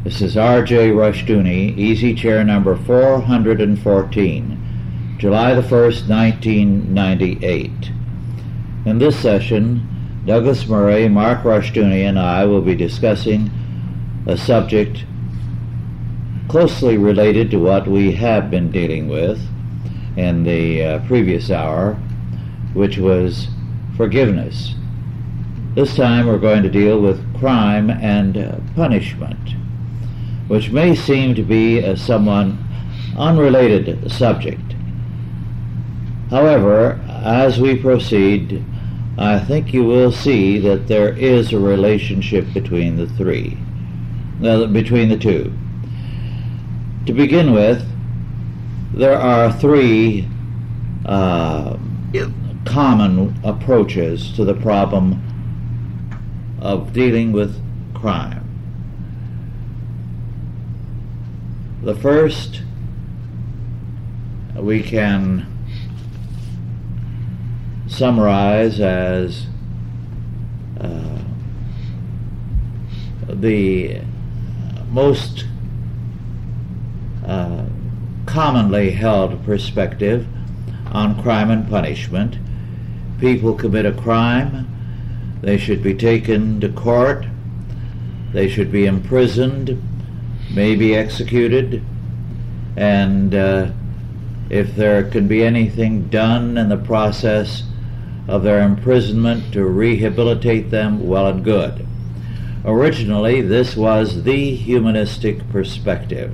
This is R.J. Rushdoony, Easy Chair number 414, July the 1st, 1998. In this session, Douglas Murray, Mark Rushdoony, and I will be discussing a subject closely related to what we have been dealing with in the previous hour, which was forgiveness. This time we're going to deal with crime and punishment, which may seem to be a somewhat unrelated subject. However, as we proceed, I think you will see that there is a relationship between the two. To begin with, there are three common approaches to the problem of dealing with crime. The first we can summarize as the most commonly held perspective on crime and punishment. People commit a crime, they should be taken to court, they should be imprisoned, may be executed, and if there can be anything done in the process of their imprisonment to rehabilitate them, well and good. Originally, this was the humanistic perspective.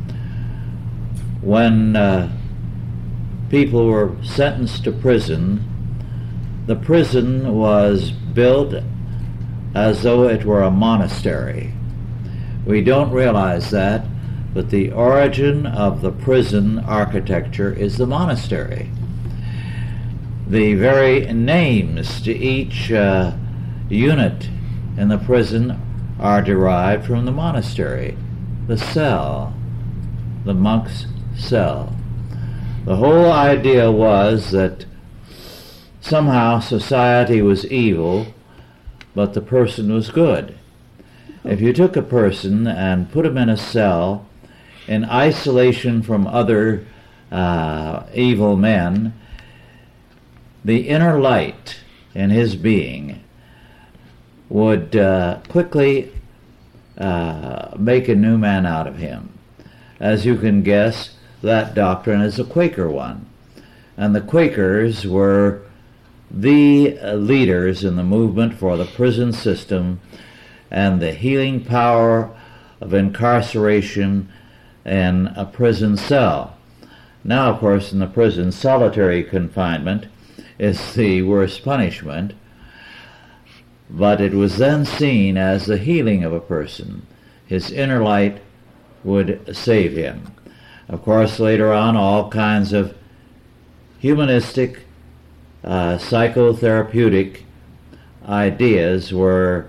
When people were sentenced to prison, the prison was built as though it were a monastery. We don't realize that, but the origin of the prison architecture is the monastery. The very names to each unit in the prison are derived from the monastery. The cell, the monk's cell. The whole idea was that somehow society was evil, but the person was good. If you took a person and put him in a cell in isolation from other evil men, the inner light in his being would quickly make a new man out of him. As you can guess, that doctrine is a Quaker one. And the Quakers were the leaders in the movement for the prison system and the healing power of incarceration in a prison cell. Now, of course, in the prison, solitary confinement is the worst punishment, but it was then seen as the healing of a person. His inner light would save him. Of course, later on, all kinds of humanistic, psychotherapeutic ideas were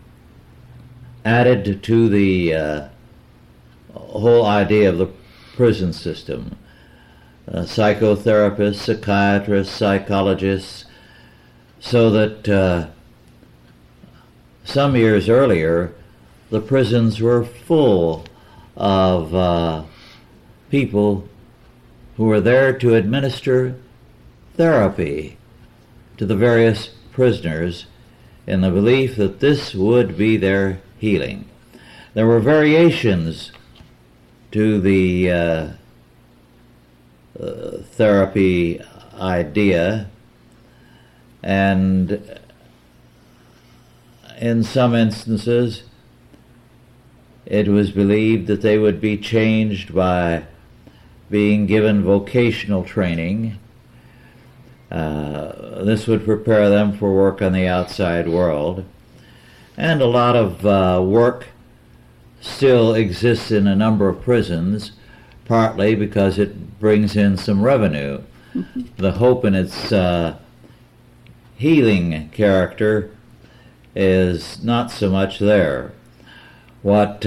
added to the whole idea of the prison system. Psychotherapists, psychiatrists, psychologists, so that some years earlier the prisons were full of people who were there to administer therapy to the various prisoners in the belief that this would be their healing. There were variations to the therapy idea, and in some instances it was believed that they would be changed by being given vocational training. This would prepare them for work on the outside world. And a lot of work still exists in a number of prisons, partly because it brings in some revenue. The hope in its healing character is not so much there. What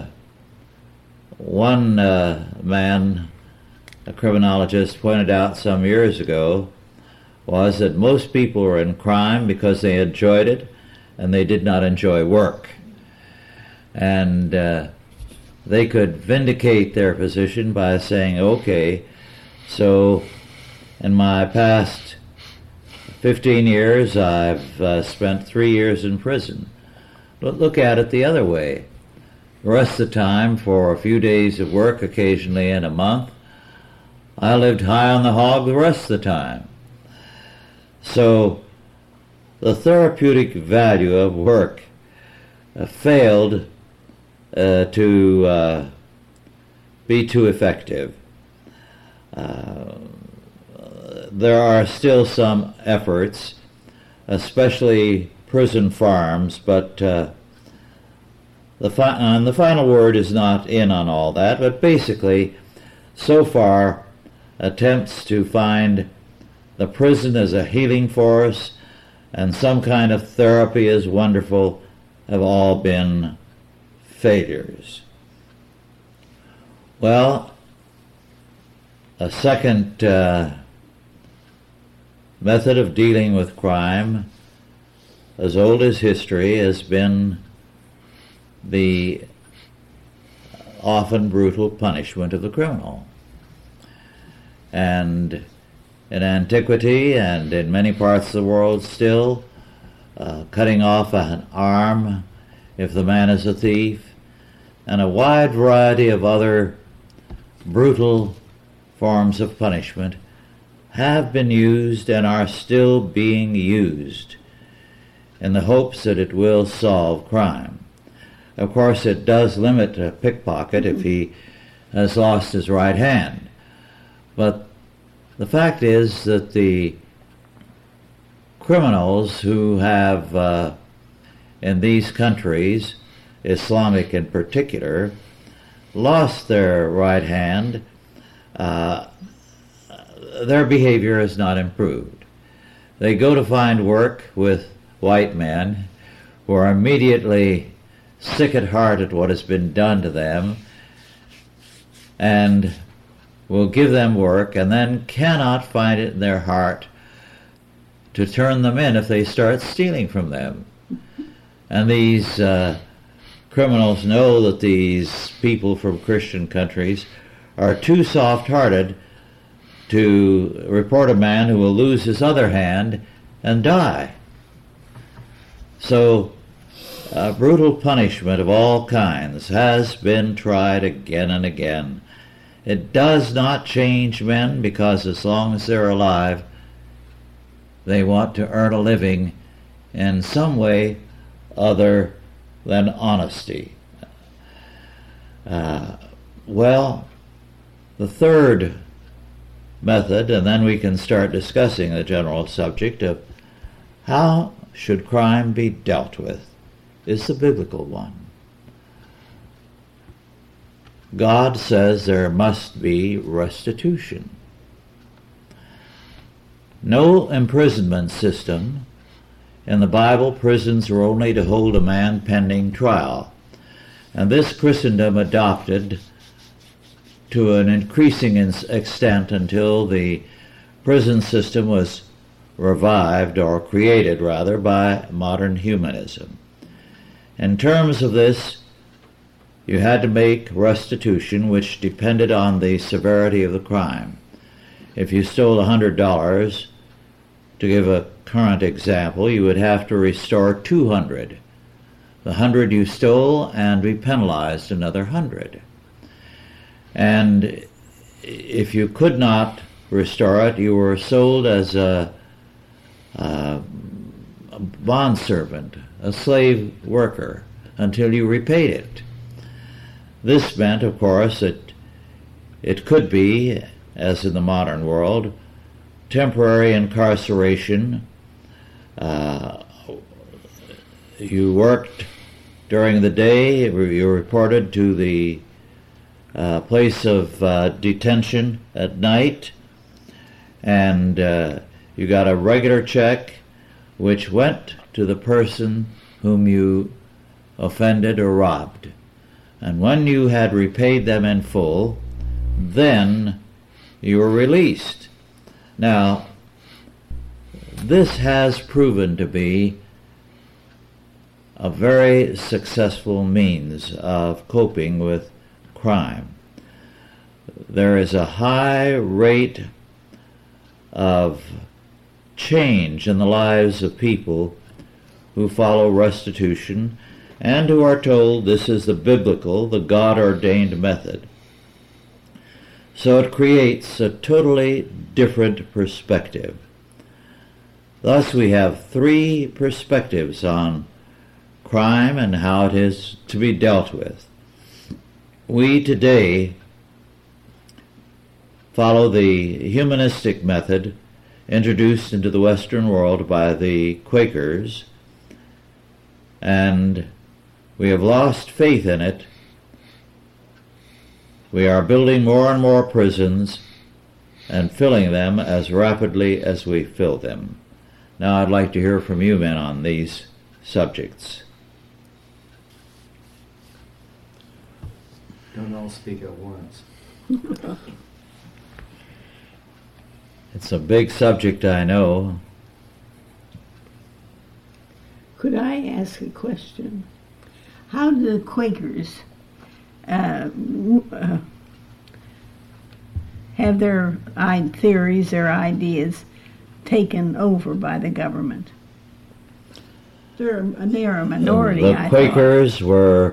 one man, a criminologist, pointed out some years ago was that most people were in crime because they enjoyed it and they did not enjoy work. And they could vindicate their position by saying, okay, so in my past 15 years, I've spent 3 years in prison. But look at it the other way. The rest of the time, for a few days of work, occasionally in a month, I lived high on the hog the rest of the time. So the therapeutic value of work failed to be too effective. There are still some efforts, especially prison farms, but the final word is not in on all that, but basically, so far, attempts to find the prison as a healing force and some kind of therapy as wonderful have all been failures. Well, a second method of dealing with crime, as old as history, has been the often brutal punishment of the criminal. And in antiquity and in many parts of the world still, cutting off an arm if the man is a thief, and a wide variety of other brutal forms of punishment have been used and are still being used in the hopes that it will solve crime. Of course, it does limit a pickpocket if he has lost his right hand. But the fact is that the criminals who have, in these countries, Islamic in particular, lost their right hand, their behavior has not improved. They go to find work with white men who are immediately sick at heart at what has been done to them and will give them work and then cannot find it in their heart to turn them in if they start stealing from them. And these criminals know that these people from Christian countries are too soft-hearted to report a man who will lose his other hand and die. So brutal punishment of all kinds has been tried again and again. It does not change men, because as long as they're alive, they want to earn a living in some way other than honesty. Well, the third method, and then we can start discussing the general subject of how should crime be dealt with, is the biblical one. God says there must be restitution. No imprisonment system. In the Bible, prisons are only to hold a man pending trial. And this Christendom adopted to an increasing extent until the prison system was revived, or created rather, by modern humanism. In terms of this, you had to make restitution, which depended on the severity of the crime. If you stole $100, to give a current example, you would have to restore 200. The 100 you stole, and be penalized another 100. And if you could not restore it, you were sold as a bondservant, a slave worker, until you repaid it. This meant, of course, that it could be, as in the modern world, temporary incarceration. You worked during the day, you reported to the place of detention at night, and you got a regular check which went to the person whom you offended or robbed. And when you had repaid them in full, then you were released. Now, this has proven to be a very successful means of coping with crime. There is a high rate of change in the lives of people who follow restitution and who are told this is the biblical, the God-ordained method. So it creates a totally different perspective. Thus we have three perspectives on crime and how it is to be dealt with. We today follow the humanistic method introduced into the Western world by the Quakers, and we have lost faith in it. We are building more and more prisons and filling them as rapidly as we fill them. Now I'd like to hear from you men on these subjects. Don't all speak at once. It's a big subject, I know. Could I ask a question? How do the Quakers have their theories, their ideas taken over by the government? They're a minority, The Quakers were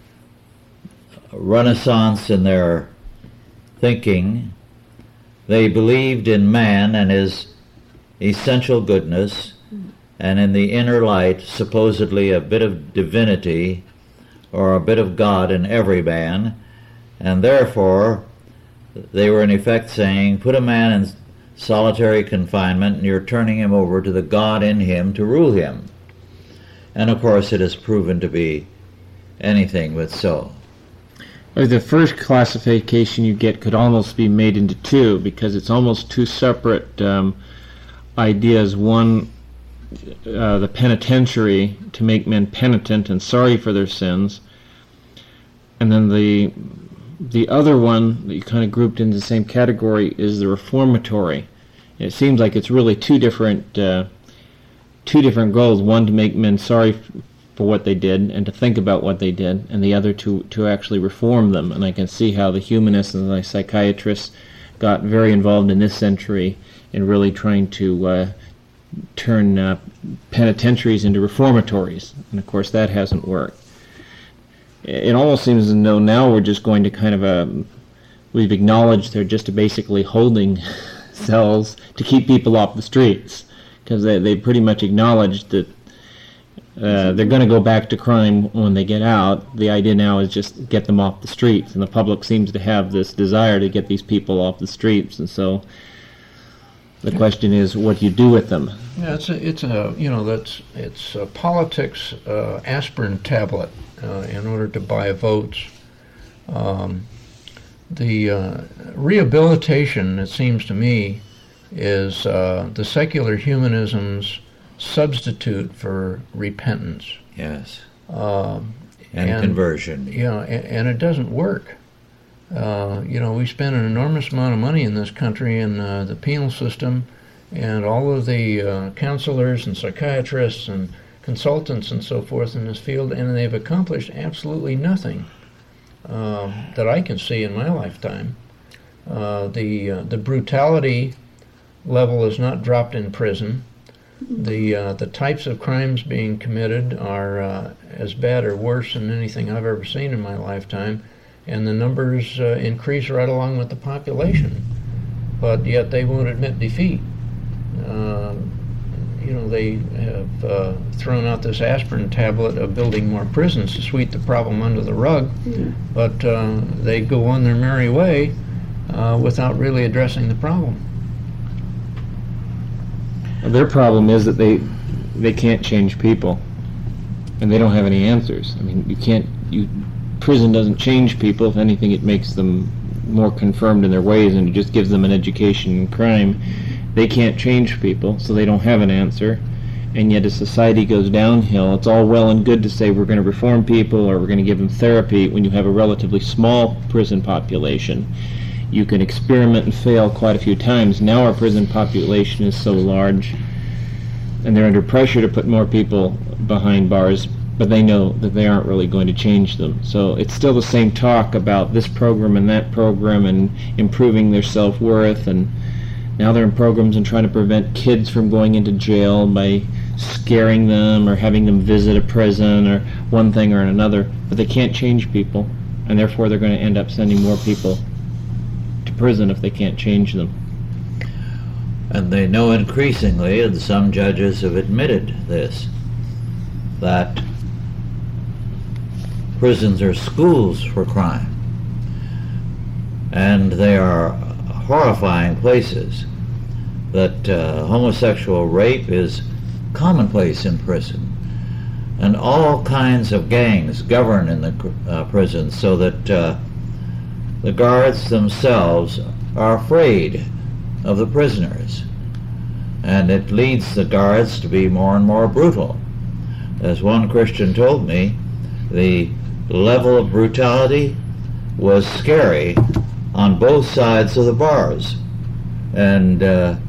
Renaissance in their thinking. They believed in man and his essential goodness, and in the inner light, supposedly a bit of divinity or a bit of God in every man, and therefore they were in effect saying, put a man in solitary confinement and you're turning him over to the God in him to rule him. And of course it has proven to be anything but so. The first classification you get could almost be made into two, because it's almost two separate ideas. One, the penitentiary, to make men penitent and sorry for their sins, and then the other one that you kind of grouped into the same category is the reformatory. And it seems like it's really two different goals. One, to make men sorry for what they did and to think about what they did, and the other to actually reform them. And I can see how the humanists and the psychiatrists got very involved in this century in really trying to turn penitentiaries into reformatories. And of course that hasn't worked. It almost seems as though now we're just going to kind of we've acknowledged they're just basically holding cells to keep people off the streets, because they pretty much acknowledged that they're going to go back to crime when they get out. The idea now is just get them off the streets, and the public seems to have this desire to get these people off the streets, and so the question is, what do you do with them? Yeah, it's a politics aspirin tablet in order to buy votes. The rehabilitation, it seems to me, is the secular humanism's substitute for repentance. Yes. And conversion. Yeah, and it doesn't work. We spend an enormous amount of money in this country in the penal system, and all of the counselors and psychiatrists and consultants and so forth in this field, and they've accomplished absolutely nothing that I can see in my lifetime. The brutality level is not dropped in prison. The types of crimes being committed are as bad or worse than anything I've ever seen in my lifetime, and the numbers increase right along with the population, but yet they won't admit defeat. They have thrown out this aspirin tablet of building more prisons to sweep the problem under the rug, but they go on their merry way without really addressing the problem. Their problem is that they can't change people, and they don't have any answers. I mean, prison doesn't change people. If anything, it makes them more confirmed in their ways, and it just gives them an education in crime. They can't change people, so they don't have an answer. And yet as society goes downhill, it's all well and good to say we're going to reform people or we're going to give them therapy when you have a relatively small prison population. You can experiment and fail quite a few times. Now our prison population is so large, and they're under pressure to put more people behind bars but they know that they aren't really going to change them. So it's still the same talk about this program and that program and improving their self-worth, and now they're in programs and trying to prevent kids from going into jail by scaring them or having them visit a prison or one thing or another, but they can't change people, and therefore they're going to end up sending more people to prison if they can't change them. And they know increasingly, and some judges have admitted this, that prisons are schools for crime. And they are horrifying places. That homosexual rape is commonplace in prison. And all kinds of gangs govern in the prisons, so that the guards themselves are afraid of the prisoners. And it leads the guards to be more and more brutal. As one Christian told me, the level of brutality was scary on both sides of the bars. And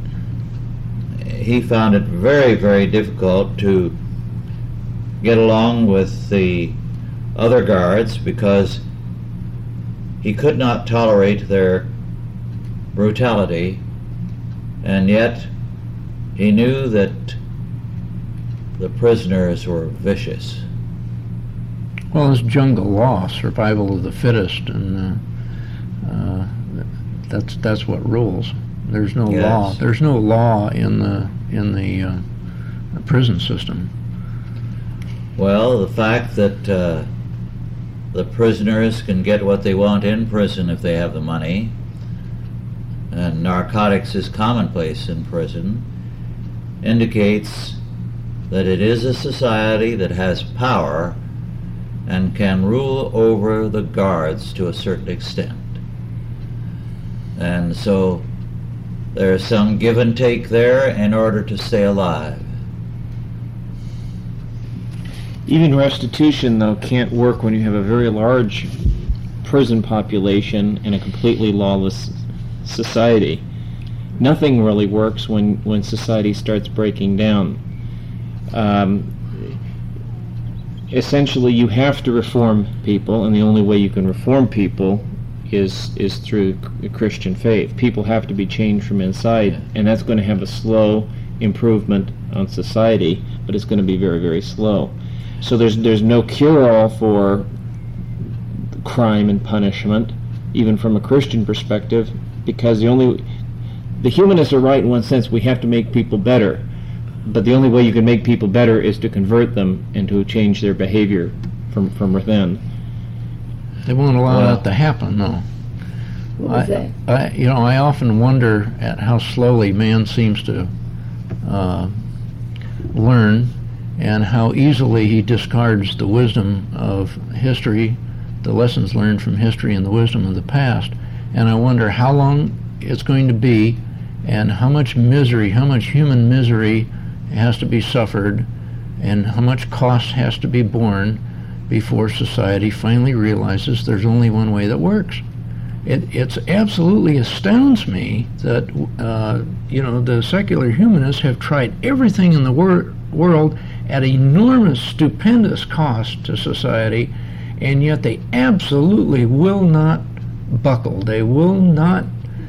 he found it very, very difficult to get along with the other guards because he could not tolerate their brutality, and yet he knew that the prisoners were vicious. Well, it's jungle law, survival of the fittest, and that's what rules. There's no Yes. law. There's no law in the prison system. Well, the fact that the prisoners can get what they want in prison if they have the money, and narcotics is commonplace in prison, indicates that it is a society that has power and can rule over the guards to a certain extent. And so there's some give and take there in order to stay alive. Even restitution, though, can't work when you have a very large prison population in a completely lawless society. Nothing really works when society starts breaking down. Essentially, you have to reform people, and the only way you can reform people is through the Christian faith. People have to be changed from inside, and that's going to have a slow improvement on society, but it's going to be very, very slow. So there's no cure-all for crime and punishment, even from a Christian perspective, because the humanists are right in one sense. We have to make people better, but the only way you can make people better is to convert them and to change their behavior from within. They won't allow that to happen, though. What was that? I often wonder at how slowly man seems to learn, and how easily he discards the wisdom of history, the lessons learned from history and the wisdom of the past. And I wonder how long it's going to be, and how much misery, how much human misery has to be suffered, and how much cost has to be borne before society finally realizes there's only one way that works. It absolutely astounds me that the secular humanists have tried everything in the world at enormous, stupendous cost to society, and yet they absolutely will not buckle. They will not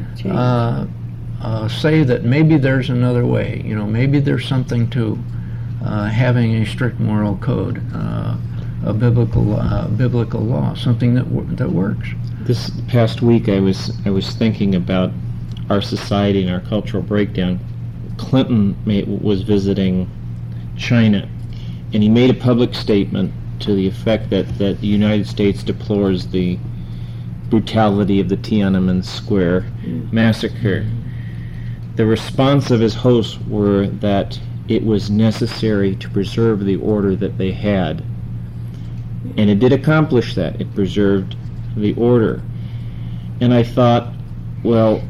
say that maybe there's another way. Maybe there's something to having a strict moral code, a biblical law, something that works. This past week, I was thinking about our society and our cultural breakdown. Clinton was visiting China, and he made a public statement to the effect that the United States deplores the brutality of the Tiananmen Square massacre. The response of his hosts were that it was necessary to preserve the order that they had. And it did accomplish that. It preserved the order. And I thought, well,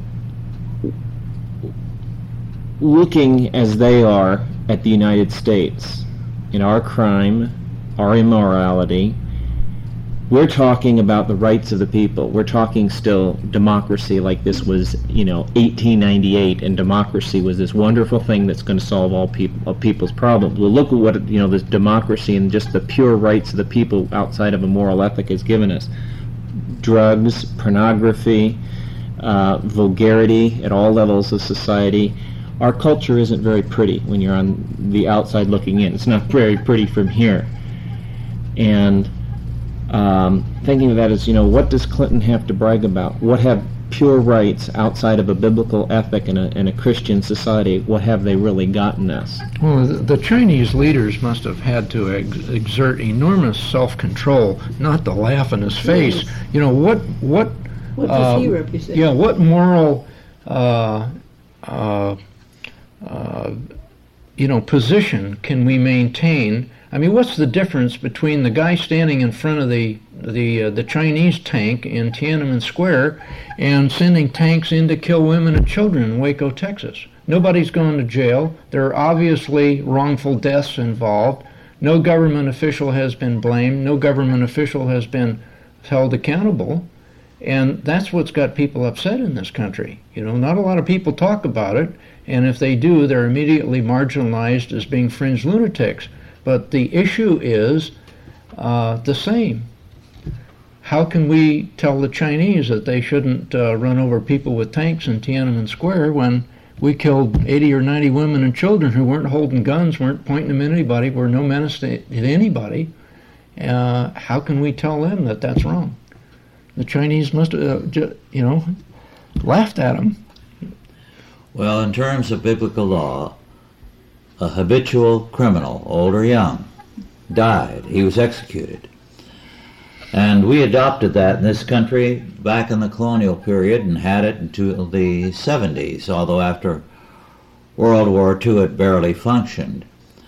looking as they are at the United States, in our crime, our immorality, we're talking about the rights of the people. We're talking still democracy like this was, 1898, and democracy was this wonderful thing that's going to solve all people's problems. Well, look at what, this democracy and just the pure rights of the people outside of a moral ethic has given us. Drugs, pornography, vulgarity at all levels of society. Our culture isn't very pretty when you're on the outside looking in. It's not very pretty from here. And thinking of that as, what does Clinton have to brag about? What have pure rights outside of a biblical ethic in a Christian society? What have they really gotten us? Well, the Chinese leaders must have had to exert enormous self-control not to laugh in his face. What does he represent? Yeah, what moral position can we maintain? I mean, what's the difference between the guy standing in front of the Chinese tank in Tiananmen Square and sending tanks in to kill women and children in Waco, Texas? Nobody's gone to jail. There are obviously wrongful deaths involved. No government official has been blamed. No government official has been held accountable. And that's what's got people upset in this country. Not a lot of people talk about it, and if they do, they're immediately marginalized as being fringe lunatics. But the issue is the same. How can we tell the Chinese that they shouldn't run over people with tanks in Tiananmen Square when we killed 80 or 90 women and children who weren't holding guns, weren't pointing them at anybody, were no menace to anybody? How can we tell them that that's wrong? The Chinese must have, laughed at them. Well, in terms of biblical law, a habitual criminal, old or young, died. He was executed. And we adopted that in this country back in the colonial period and had it until the 70s, although after World War II it barely functioned.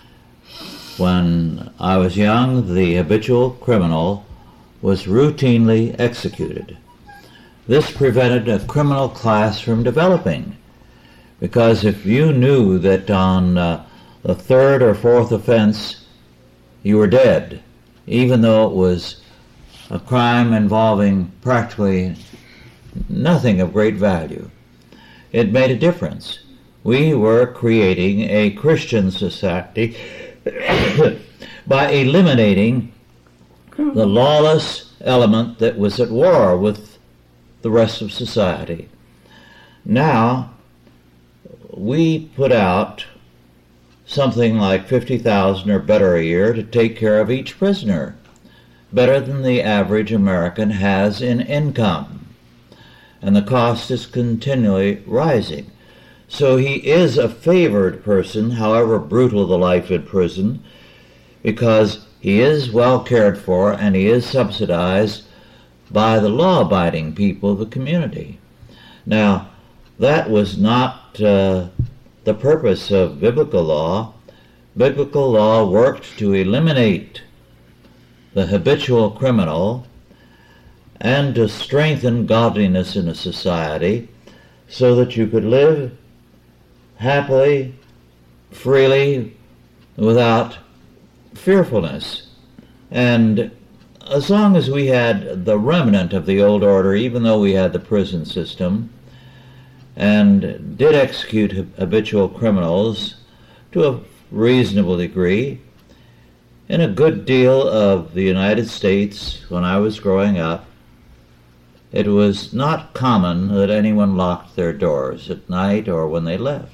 When I was young, the habitual criminal was routinely executed. This prevented a criminal class from developing, because if you knew that on the third or fourth offense you were dead, even though it was a crime involving practically nothing of great value, it made a difference. We were creating a Christian society by eliminating the lawless element that was at war with the rest of society. Now, we put out something like $50,000 or better a year to take care of each prisoner, better than the average American has in income. And the cost is continually rising. So he is a favored person, however brutal the life in prison, because he is well cared for and he is subsidized by the law-abiding people of the community. Now, that was not the purpose of biblical law. Biblical law worked to eliminate the habitual criminal and to strengthen godliness in a society so that you could live happily, freely, without fearfulness. And as long as we had the remnant of the old order, even though we had the prison system, and did execute habitual criminals to a reasonable degree, in a good deal of the United States, when I was growing up, it was not common that anyone locked their doors at night or when they left,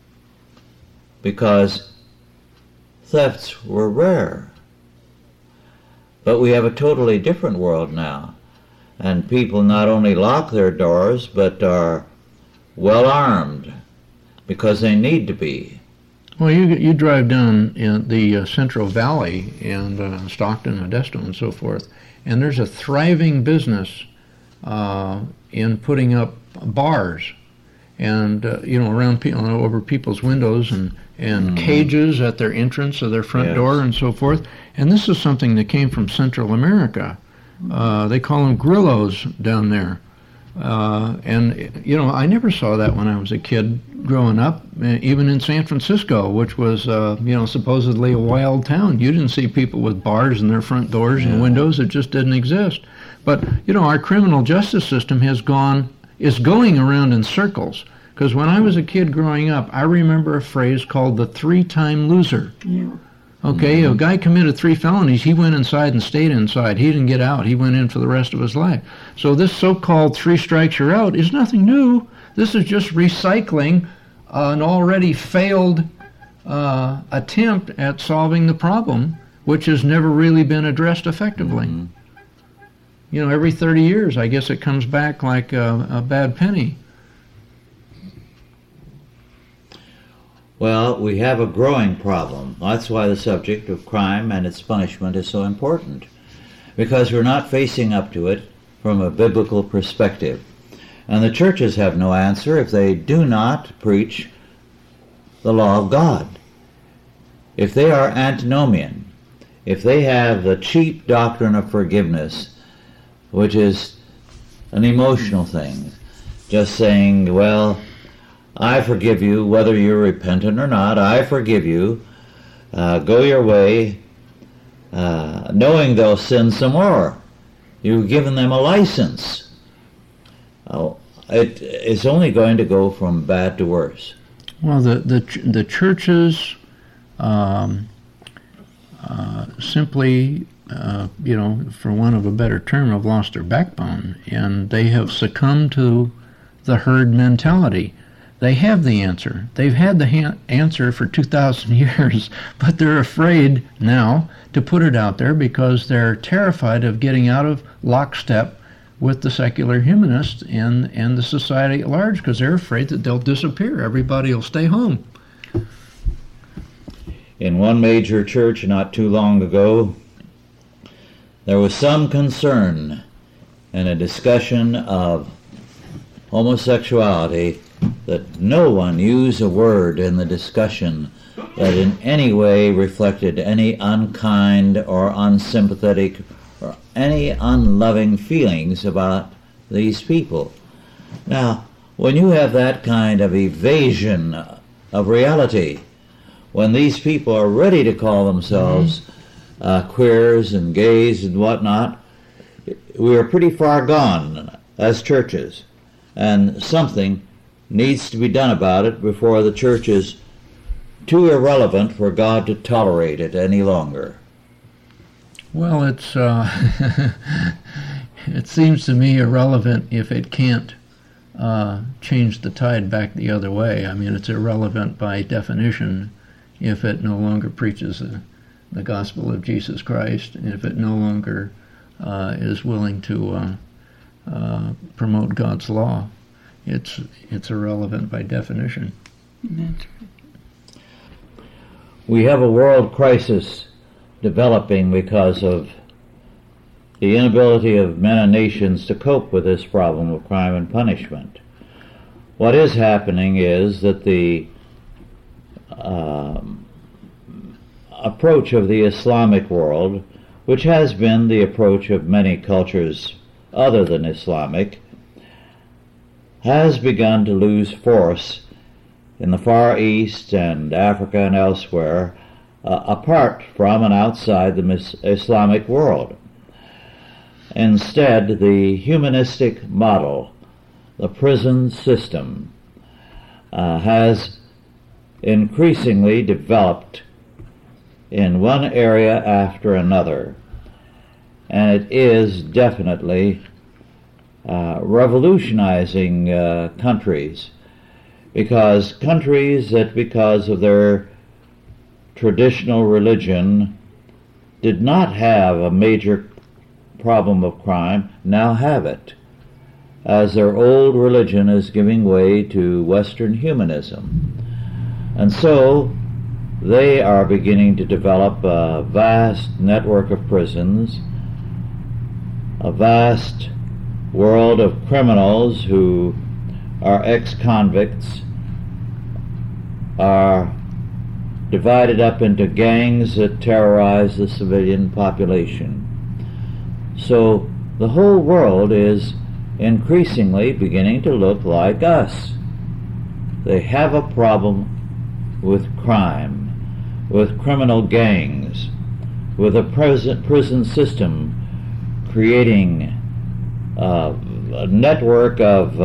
because thefts were rare. But we have a totally different world now, and people not only lock their doors, but are well armed, because they need to be. Well, you drive down in the Central Valley and Stockton, Modesto, and so forth, and there's a thriving business in putting up bars, and around over people's windows, and cages at their entrance of their front door, and so forth. And this is something that came from Central America. They call them grillos down there. And I never saw that when I was a kid growing up, even in San Francisco, which was, supposedly a wild town. You didn't see people with bars in their front doors and windows. It just didn't exist. But, our criminal justice system is going around in circles. Because when I was a kid growing up, I remember a phrase called the 3-time loser. Yeah. Okay, a guy committed 3 felonies. He went inside and stayed inside. He didn't get out. He went in for the rest of his life. So this so-called 3 strikes you're out is nothing new. This is just recycling an already failed attempt at solving the problem, which has never really been addressed effectively. Mm-hmm. Every 30 years, I guess it comes back like a bad penny. Well, we have a growing problem. That's why the subject of crime and its punishment is so important, because we're not facing up to it from a biblical perspective. And the churches have no answer if they do not preach the law of God. If they are antinomian, if they have the cheap doctrine of forgiveness, which is an emotional thing, just saying, well, I forgive you whether you're repentant or not, I forgive you, go your way, knowing they'll sin some more. You've given them a license. It is only going to go from bad to worse. Well, the churches simply, for want of a better term, have lost their backbone, and they have succumbed to the herd mentality. They have the answer. They've had the answer for 2,000 years, but they're afraid now to put it out there because they're terrified of getting out of lockstep with the secular humanists and the society at large, because they're afraid that they'll disappear. Everybody will stay home. In one major church not too long ago, there was some concern in a discussion of homosexuality that no one used a word in the discussion that in any way reflected any unkind or unsympathetic or any unloving feelings about these people. Now, when you have that kind of evasion of reality, when these people are ready to call themselves queers and gays and whatnot, we are pretty far gone as churches, and something needs to be done about it before the church is too irrelevant for God to tolerate it any longer. Well, it's it seems to me irrelevant if it can't change the tide back the other way. I mean, it's irrelevant by definition if it no longer preaches the gospel of Jesus Christ, and if it no longer is willing to promote God's law. It's irrelevant by definition. That's right. We have a world crisis developing because of the inability of men and nations to cope with this problem of crime and punishment. What is happening is that the approach of the Islamic world, which has been the approach of many cultures other than Islamic, has begun to lose force in the Far East and Africa and elsewhere, apart from and outside the Islamic world. Instead, the humanistic model, the prison system, has increasingly developed in one area after another, and it is definitely revolutionizing countries, because countries that, because of their traditional religion, did not have a major problem of crime, now have it, as their old religion is giving way to Western humanism. And so they are beginning to develop a vast network of prisons, a vast world of criminals who are ex-convicts, are divided up into gangs that terrorize the civilian population. So the whole world is increasingly beginning to look like us. They have a problem with crime, with criminal gangs, with a prison system creating a network of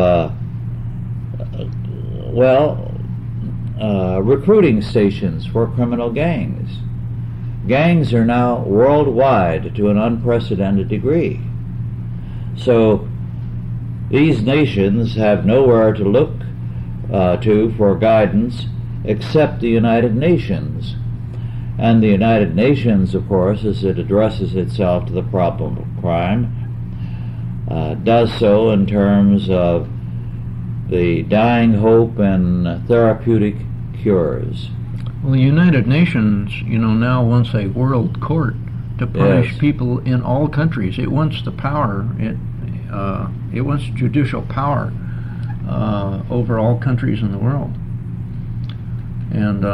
recruiting stations for criminal gangs. Gangs are now worldwide to an unprecedented degree. So these nations have nowhere to look to for guidance except the United Nations. And the United Nations, of course, as it addresses itself to the problem of crime, does so in terms of the dying hope and therapeutic cures. Well, the United Nations, now wants a world court to punish people in all countries. It wants the power. It wants judicial power over all countries in the world. And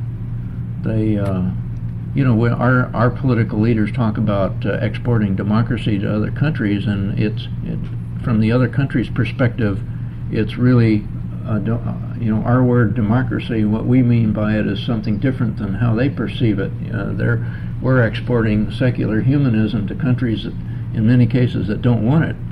our political leaders talk about exporting democracy to other countries, and from the other countries' perspective, it's really our word democracy. What we mean by it is something different than how they perceive it. We're exporting secular humanism to countries that, in many cases, that don't want it.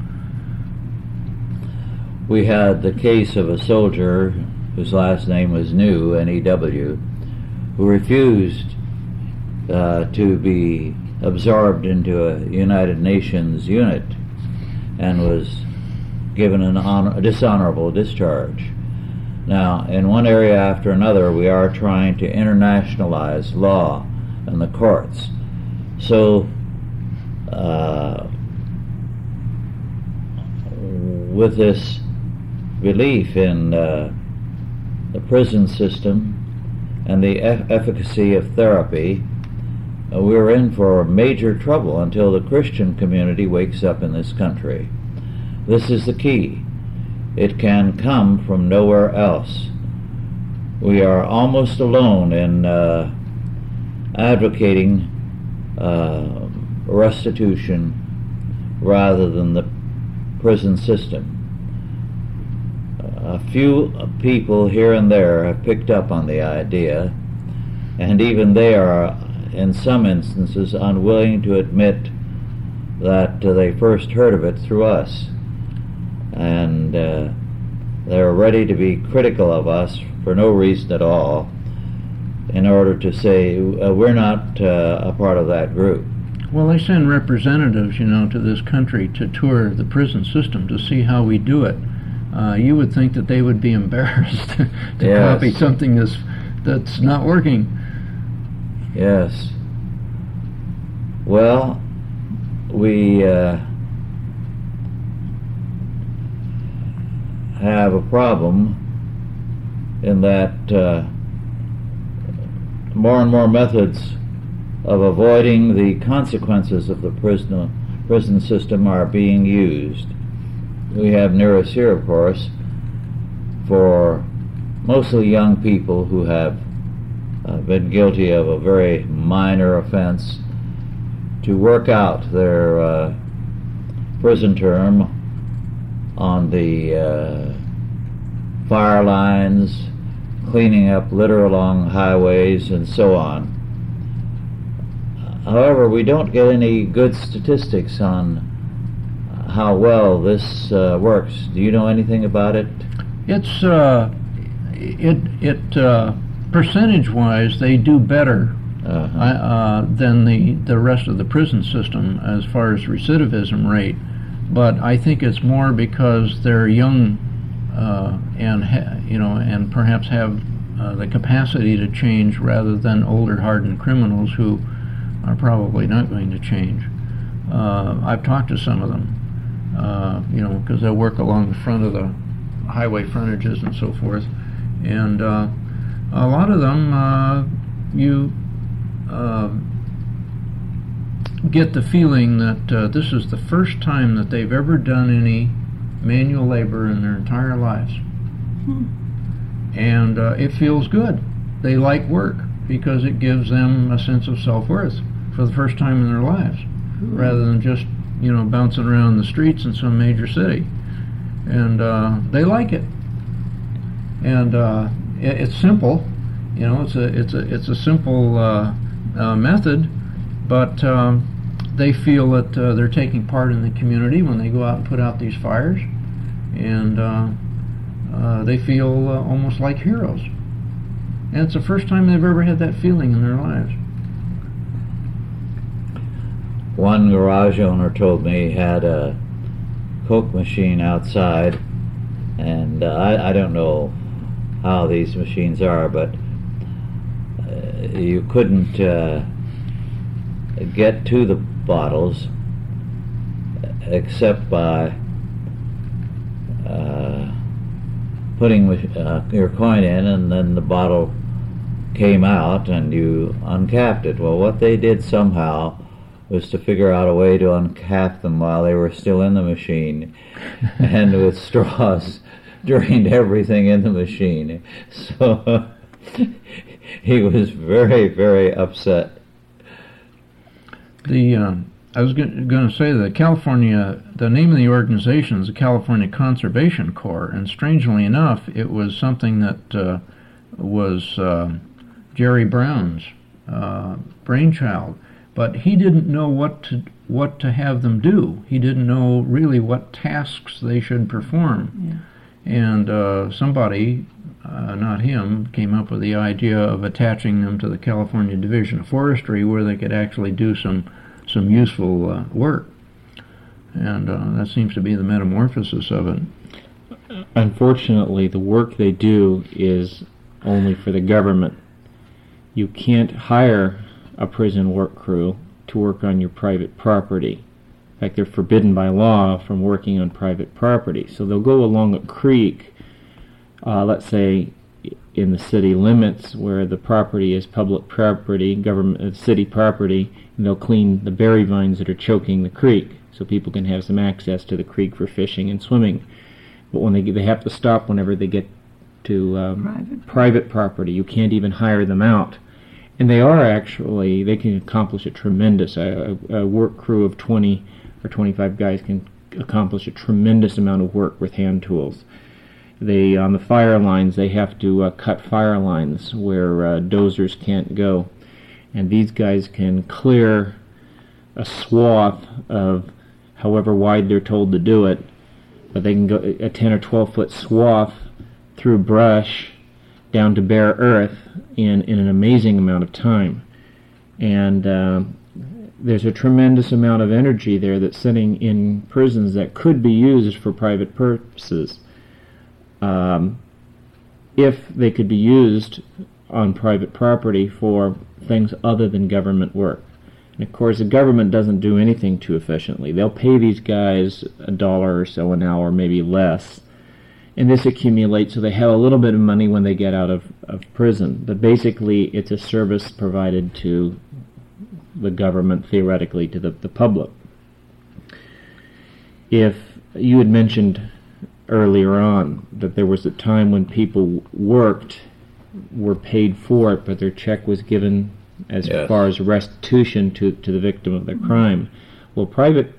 We had the case of a soldier whose last name was New, N-E-W, who refused to be absorbed into a United Nations unit and was given a dishonorable discharge. Now, in one area after another, we are trying to internationalize law and the courts. So, with this belief in the prison system and the efficacy of therapy, we're in for major trouble until the Christian community wakes up in this country. This is the key. It can come from nowhere else. We are almost alone in advocating restitution rather than the prison system. A few people here and there have picked up on the idea, and even they are, in some instances, unwilling to admit that they first heard of it through us. And they're ready to be critical of us for no reason at all in order to say we're not a part of that group. Well, they send representatives, to this country to tour the prison system to see how we do it. You would think that they would be embarrassed to copy something that's not working. Yes. Well, we have a problem in that more and more methods of avoiding the consequences of the prison system are being used. We have near us here, of course, for mostly young people who have been guilty of a very minor offense to work out their prison term on the fire lines, cleaning up litter along highways, and so on. However, we don't get any good statistics on how well this works. Do you know anything about it? It's percentage-wise, they do better than the rest of the prison system as far as recidivism rate. But I think it's more because they're young and perhaps have the capacity to change rather than older hardened criminals who are probably not going to change. I've talked to some of them, because they work along the front of the highway frontages and so forth, and a lot of them you get the feeling that this is the first time that they've ever done any manual labor in their entire lives. And it feels good. They like work because it gives them a sense of self-worth for the first time in their lives, rather than just bouncing around the streets in some major city. And they like it. And it's simple, you know. It's a simple method, but they feel that they're taking part in the community when they go out and put out these fires, and they feel almost like heroes. And it's the first time they've ever had that feeling in their lives. One garage owner told me he had a Coke machine outside, and I don't know how these machines are, but you couldn't get to the bottles except by putting your coin in, and then the bottle came out and you uncapped it. Well, what they did somehow was to figure out a way to uncap them while they were still in the machine, and with straws drained everything in the machine. So he was very, very upset. I was going to say that California, the name of the organization is the California Conservation Corps, and strangely enough, it was something that was Jerry Brown's brainchild. But he didn't know what to have them do. He didn't know really what tasks they should perform. Yeah. And somebody, not him, came up with the idea of attaching them to the California Division of Forestry, where they could actually do some useful work. And that seems to be the metamorphosis of it. Unfortunately, the work they do is only for the government. You can't hire a prison work crew to work on your private property. In fact, they're forbidden by law from working on private property. So they'll go along a creek, let's say in the city limits where the property is public property, government, city property, and they'll clean the berry vines that are choking the creek so people can have some access to the creek for fishing and swimming. But when they have to stop whenever they get to private property. You can't even hire them out. And they can accomplish a tremendous, a work crew of 20 or 25 guys can accomplish a tremendous amount of work with hand tools. On the fire lines, they have to cut fire lines where dozers can't go. And these guys can clear a swath of however wide they're told to do it, but they can go a 10 or 12 foot swath through brush down to bare earth in an amazing amount of time. And there's a tremendous amount of energy there that's sitting in prisons that could be used for private purposes. If they could be used on private property for things other than government work. And of course, the government doesn't do anything too efficiently. They'll pay these guys $1 or so an hour, maybe less. And this accumulates so they have a little bit of money when they get out of prison. But basically, it's a service provided to the government, theoretically, to the public. If you had mentioned earlier on that there was a time when people were paid for it, but their check was given as far as restitution to the victim of the crime. Well, private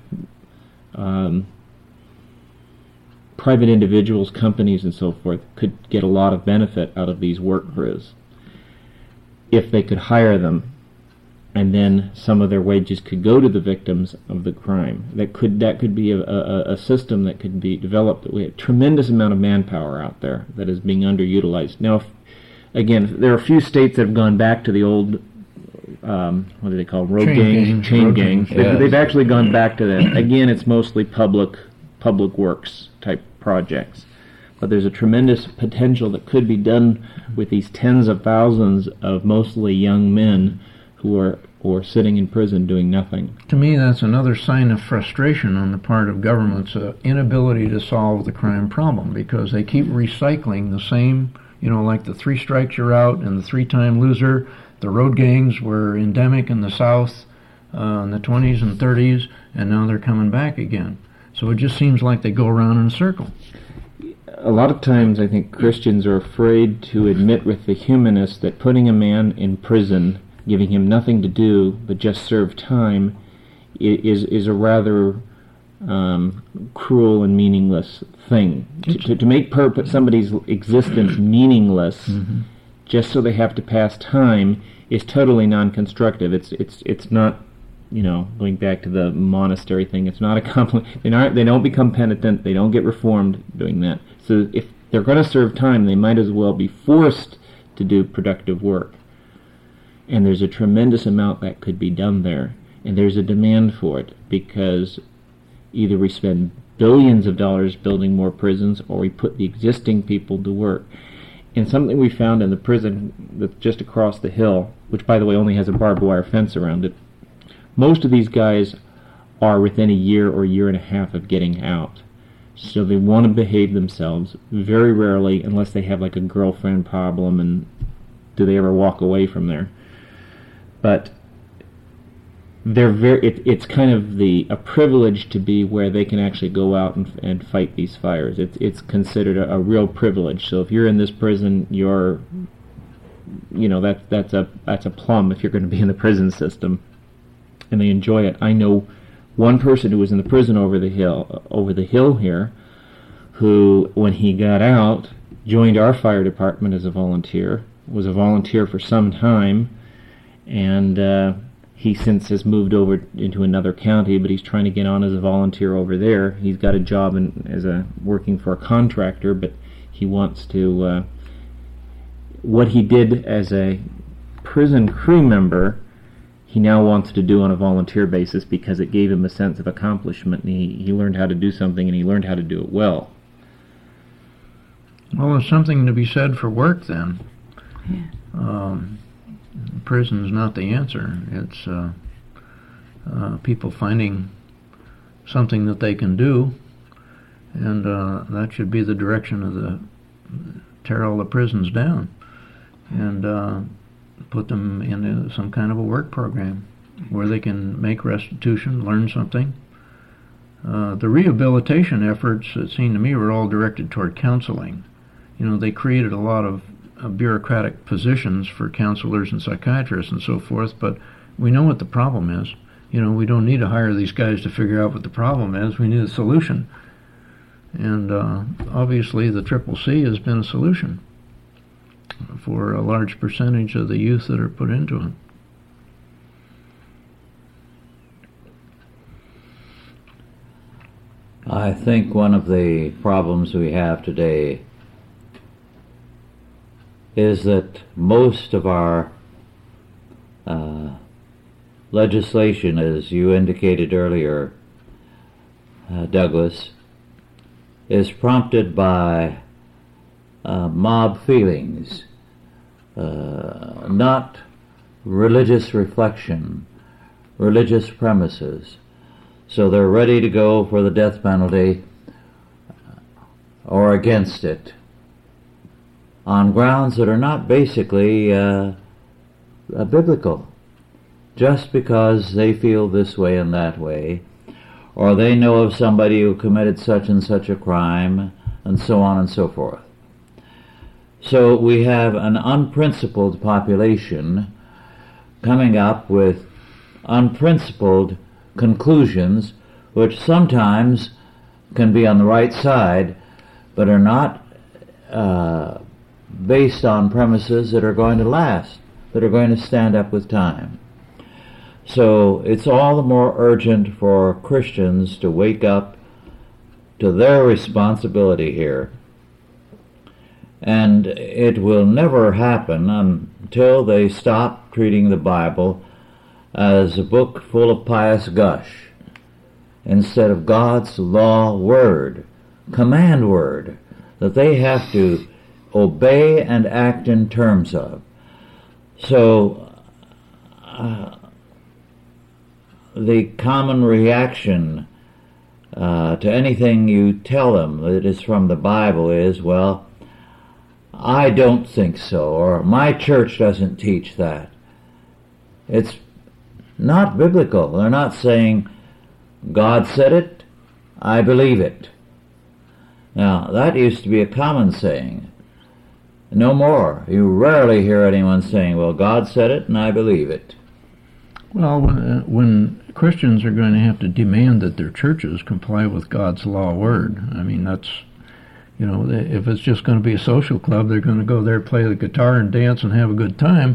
individuals, companies, and so forth could get a lot of benefit out of these work crews if they could hire them, and then some of their wages could go to the victims of the crime. That could be a system that could be developed. We have a tremendous amount of manpower out there that is being underutilized. Now, again, there are a few states that have gone back to the old, what do they call them? Chain gangs. Yes. They've actually gone back to that. Again, it's mostly public works type projects. But there's a tremendous potential that could be done with these tens of thousands of mostly young men who are sitting in prison doing nothing. To me, that's another sign of frustration on the part of government's inability to solve the crime problem, because they keep recycling the same, like the 3 strikes you're out and the 3-time loser. The road gangs were endemic in the South in the 20s and 30s, and now they're coming back again. So it just seems like they go around in a circle. A lot of times I think Christians are afraid to admit with the humanists that putting a man in prison, giving him nothing to do but just serve time, is a rather cruel and meaningless thing. To make somebody's existence meaningless just so they have to pass time is totally non-constructive. It's not, going back to the monastery thing, it's not they don't become penitent, they don't get reformed doing that. So if they're going to serve time, they might as well be forced to do productive work. And there's a tremendous amount that could be done there. And there's a demand for it, because either we spend billions of dollars building more prisons, or we put the existing people to work. And something we found in the prison that's just across the hill, which by the way only has a barbed wire fence around it, most of these guys are within a year or year and a half of getting out. So they want to behave themselves, very rarely, unless they have like a girlfriend problem, and do they ever walk away from there. But it's kind of a privilege to be where they can actually go out and fight these fires. It's considered a real privilege. So if you're in this prison, that's a plum if you're going to be in the prison system, and they enjoy it. I know one person who was in the prison over the hill here, who, when he got out, joined our fire department as a volunteer, was a volunteer for some time, and he since has moved over into another county, but he's trying to get on as a volunteer over there. He's got a job working for a contractor, but he wants to, what he did as a prison crew member, he now wants to do on a volunteer basis, because it gave him a sense of accomplishment, and he learned how to do something, and he learned how to do it well. Well, there's something to be said for work then. Yeah. Prison's not the answer. It's people finding something that they can do, and that should be the direction of tear all the prisons down and put them into some kind of a work program where they can make restitution, learn something. The rehabilitation efforts, it seemed to me, were all directed toward counseling. They created a lot of bureaucratic positions for counselors and psychiatrists and so forth, but we know what the problem is. We don't need to hire these guys to figure out what the problem is. We need a solution. And obviously the CCC has been a solution for a large percentage of the youth that are put into it. I think one of the problems we have today is that most of our legislation, as you indicated earlier, Douglas, is prompted by mob feelings, not religious reflection, religious premises. So they're ready to go for the death penalty or against it on grounds that are not basically biblical, just because they feel this way and that way, or they know of somebody who committed such and such a crime, and so on and so forth. So we have an unprincipled population coming up with unprincipled conclusions, which sometimes can be on the right side, but are not based on premises that are going to last, that are going to stand up with time. So it's all the more urgent for Christians to wake up to their responsibility here. And it will never happen until they stop treating the Bible as a book full of pious gush, instead of God's law word, command word, that they have to obey and act in terms of. So the common reaction to anything you tell them that is from the Bible is, well, I don't think so, or my church doesn't teach that. It's not biblical. They're not saying, God said it, I believe it. Now, that used to be a common saying. No more. You rarely hear anyone saying, well, God said it and I believe it. Well, when Christians are going to have to demand that their churches comply with God's law word, I mean, that's, you know, if it's just going to be a social club, they're going to go there, play the guitar and dance and have a good time.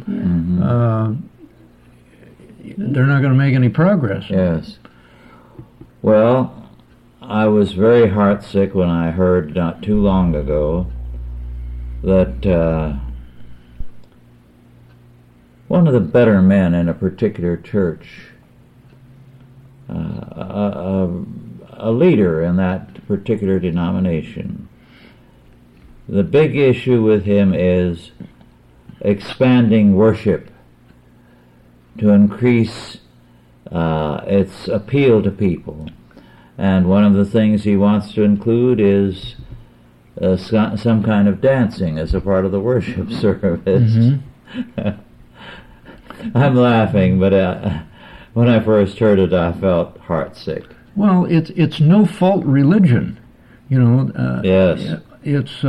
They're not going to make any progress. Yes. Well, I was very heartsick when I heard not too long ago that one of the better men in a particular church, a leader in that particular denomination, the big issue with him is expanding worship to increase its appeal to people. And one of the things he wants to include is some kind of dancing as a part of the worship service. I'm laughing, but when I first heard it, I felt heartsick. Well, it's no-fault religion, you know. Yes. It's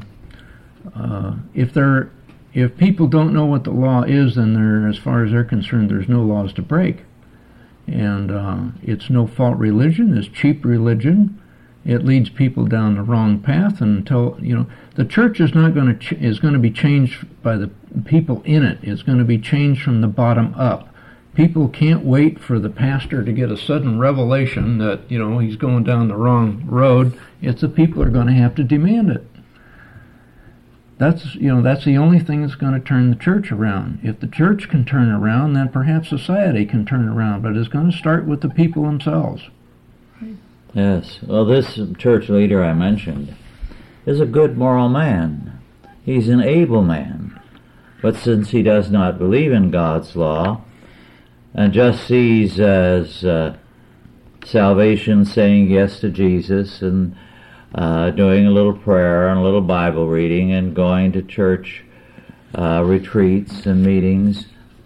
if people don't know what the law is, then as far as they're concerned, there's no laws to break. And it's no-fault religion. It's cheap religion. It leads people down the wrong path until, you know, the church is not going to is going to be changed by the people in it. It's going to be changed from the bottom up. People can't wait for the pastor to get a sudden revelation that, you know, he's going down the wrong road. It's the people are going to have to demand it. That's the only thing that's going to turn the church around. If the church can turn around, then perhaps society can turn around, but it's going to start with the people themselves. Yes. Well, this church leader I mentioned is a good moral man. He's an able man. But since he does not believe in God's law and just sees as salvation saying yes to Jesus and doing a little prayer and a little Bible reading and going to church retreats and meetings,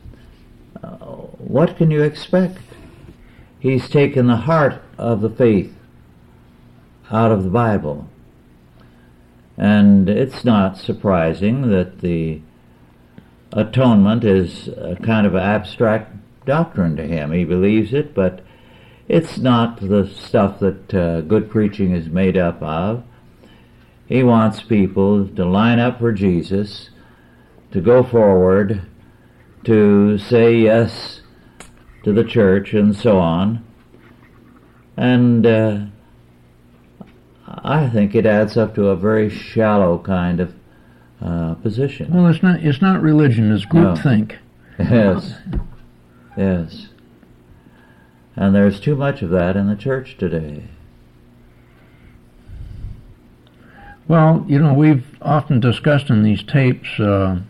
what can you expect? He's taken the heart of the faith out of the Bible. And it's not surprising that the atonement is a kind of abstract doctrine to him. He believes it, but it's not the stuff that good preaching is made up of. He wants people to line up for Jesus, to go forward, to say yes to the church, and so on. And I think it adds up to a very shallow kind of position. Well, it's not religion, it's groupthink. Yes. Yes. And there's too much of that in the church today. Well, you know, we've often discussed in these tapes that,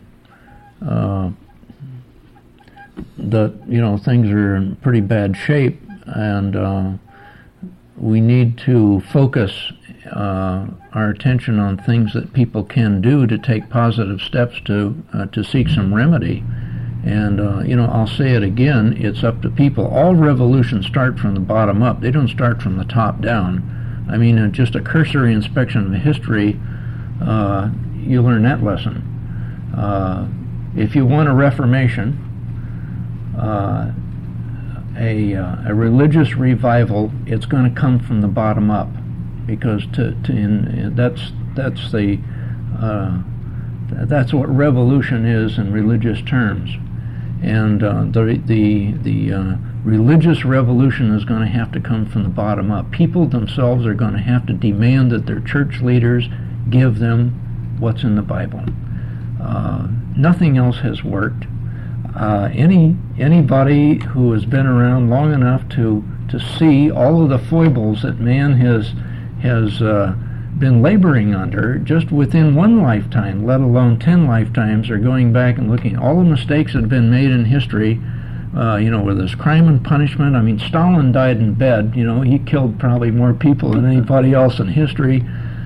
you know, things are in pretty bad shape, and we need to focus our attention on things that people can do to take positive steps to seek some remedy. And, you know, I'll say it again, it's up to people. All revolutions start from the bottom up. They don't start from the top down. I mean, just a cursory inspection of the history, you learn that lesson. If you want a reformation, a religious revival, it's going to come from the bottom up, because that's what revolution is in religious terms. And the religious revolution is going to have to come from the bottom up. People themselves are going to have to demand that their church leaders give them what's in the Bible. Nothing else has worked. Anybody who has been around long enough to see all of the foibles that man has been laboring under just within one lifetime, let alone 10 lifetimes, or going back and looking at all the mistakes that have been made in history, you know, with this crime and punishment. I mean, Stalin died in bed. You know, he killed probably more people than anybody else in history.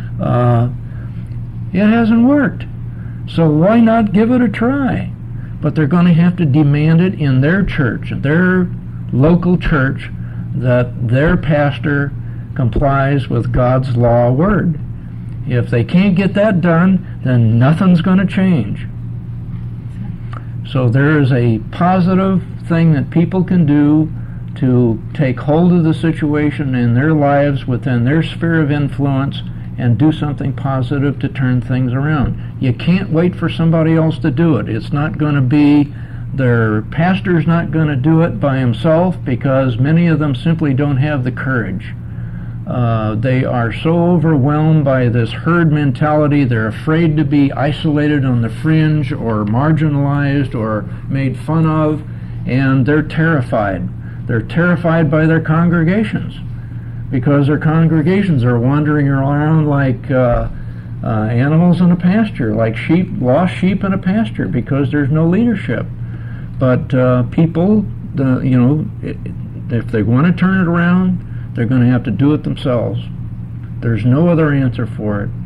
It hasn't worked. So why not give it a try? But they're going to have to demand it in their church, their local church, that their pastor complies with God's law word. If they can't get that done, then nothing's going to change. So there is a positive thing that people can do to take hold of the situation in their lives within their sphere of influence and do something positive to turn things around. You can't wait for somebody else to do it. It's not going to be, their pastor's not going to do it by himself, because many of them simply don't have the courage. They are so overwhelmed by this herd mentality, they're afraid to be isolated on the fringe or marginalized or made fun of, and they're terrified. They're terrified by their congregations, because their congregations are wandering around like animals in a pasture, like sheep, lost sheep in a pasture, because there's no leadership. But people, if they want to turn it around, they're going to have to do it themselves. There's no other answer for it.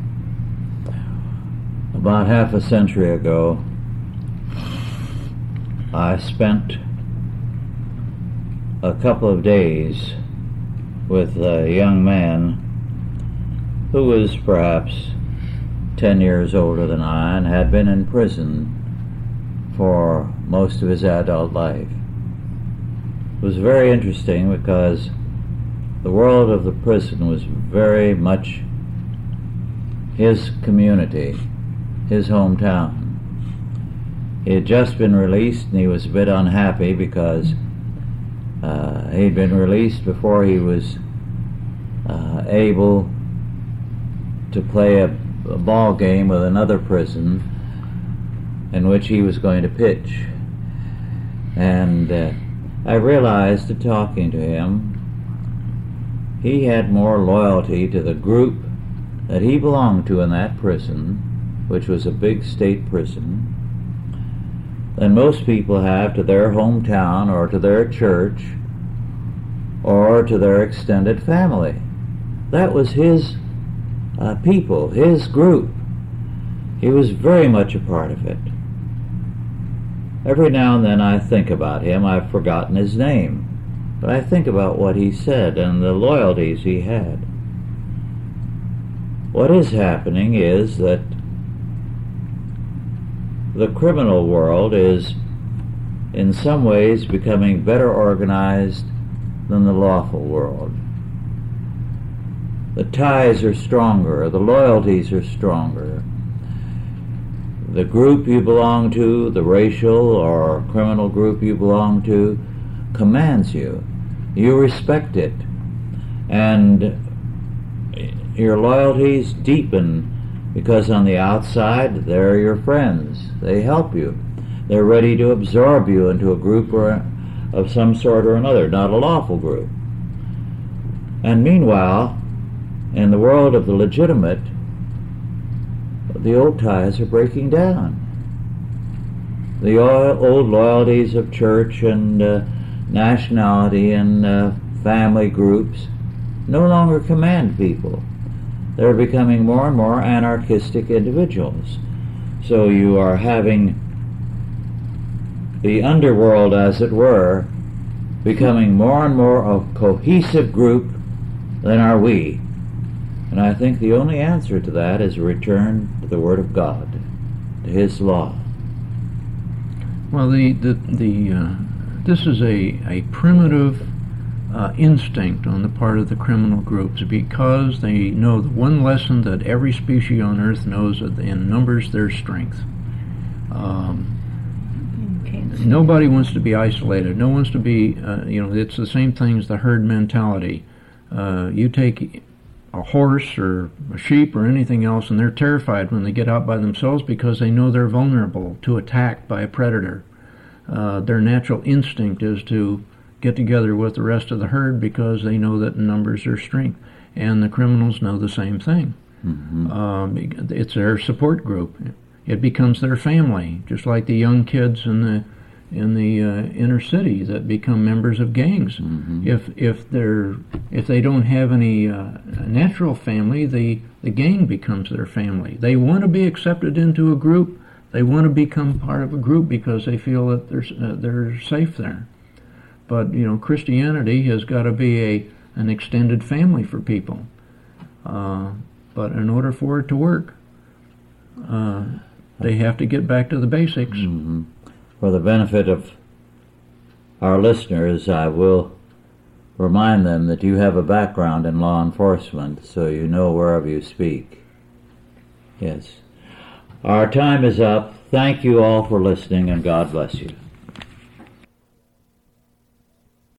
About half a century ago, I spent a couple of days with a young man who was perhaps 10 years older than I and had been in prison for most of his adult life. It was very interesting because the world of the prison was very much his community, his hometown. He had just been released, and he was a bit unhappy because he'd been released before he was able to play a ball game with another prison in which he was going to pitch. And I realized that talking to him, he had more loyalty to the group that he belonged to in that prison, which was a big state prison, than most people have to their hometown or to their church or to their extended family. That was his people, his group. He was very much a part of it. Every now and then I think about him. I've forgotten his name, but I think about what he said and the loyalties he had. What is happening is that the criminal world is in some ways becoming better organized than the lawful world. The ties are stronger, the loyalties are stronger. The group you belong to, the racial or criminal group you belong to, commands you. You respect it. And your loyalties deepen because on the outside, they're your friends. They help you. They're ready to absorb you into a group of some sort or another, not a lawful group. And meanwhile, in the world of the legitimate, the old ties are breaking down. The old loyalties of church and nationality and family groups no longer command people. They're becoming more and more anarchistic individuals. So you are having the underworld, as it were, becoming more and more a cohesive group than are we. And I think the only answer to that is a return to the Word of God, to His law. Well, this is a primitive instinct on the part of the criminal groups, because they know the one lesson that every species on earth knows: in numbers there's strength. Nobody wants to be isolated. No one wants to be, it's the same thing as the herd mentality. You take a horse or a sheep or anything else, and they're terrified when they get out by themselves because they know they're vulnerable to attack by a predator. Their natural instinct is to get together with the rest of the herd because they know that in numbers there's strength. And the criminals know the same thing. Mm-hmm. It's their support group. It becomes their family, just like the young kids in the inner city that become members of gangs. Mm-hmm. If they don't have any natural family, the gang becomes their family. They want to be accepted into a group. They want to become part of a group because they feel that they're safe there. But Christianity has got to be an extended family for people. But in order for it to work, they have to get back to the basics. Mm-hmm. for the benefit of our listeners, I will remind them that you have a background in law enforcement, so you know wherever you speak. Yes. Our time is up. Thank you all for listening, and God bless you.